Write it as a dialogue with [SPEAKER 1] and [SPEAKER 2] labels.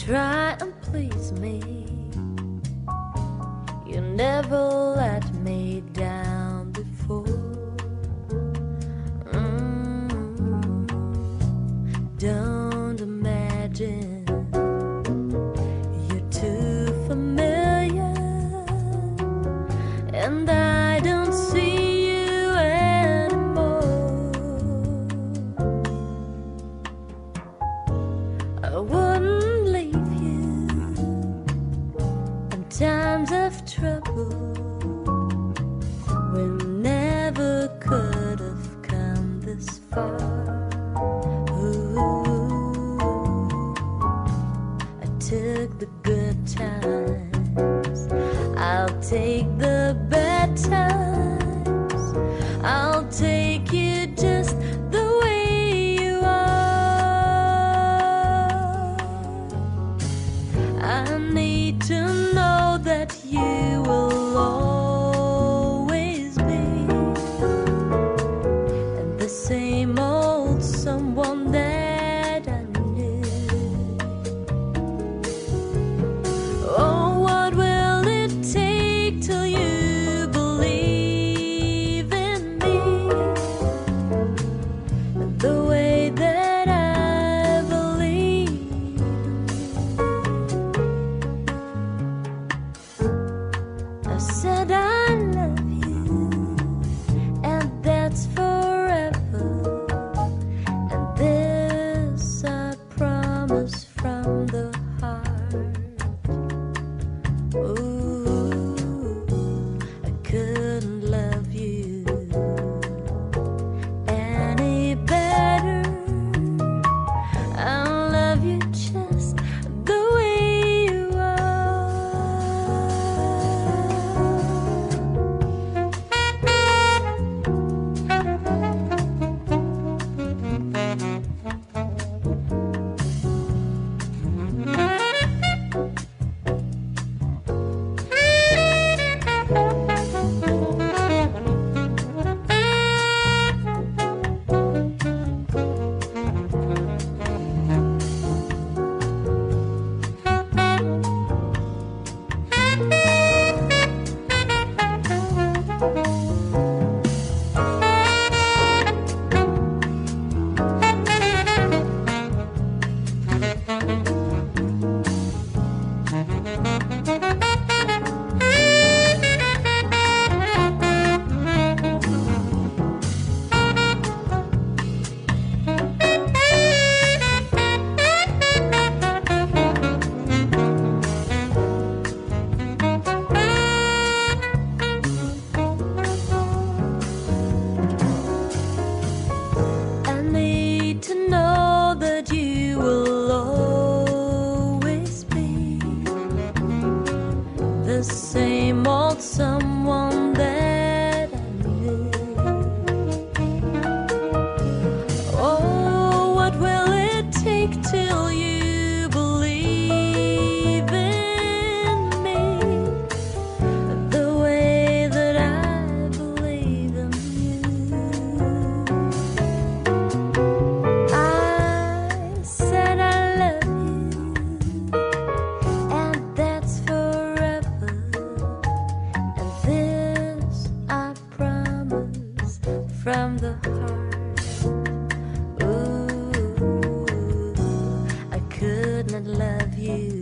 [SPEAKER 1] try and please me. You never let me down before. Don't imagine you're too familiar, and I don't see you anymore. I wouldn't leave you in times of trouble. We never could have come this far. Took the good times, I'll take the bad times. I'll take you just the way you are. I need to know that you will always be the same old someone that I knew. I said I love you, and that's forever. And this I promise from the heart. Ooh, I couldn't love you any better. I'll love you just the way you are. You will always be the same old someone that I knew. Oh, what will it take till you believe in me the way that I believe in you? From the heart. Ooh, I could not love you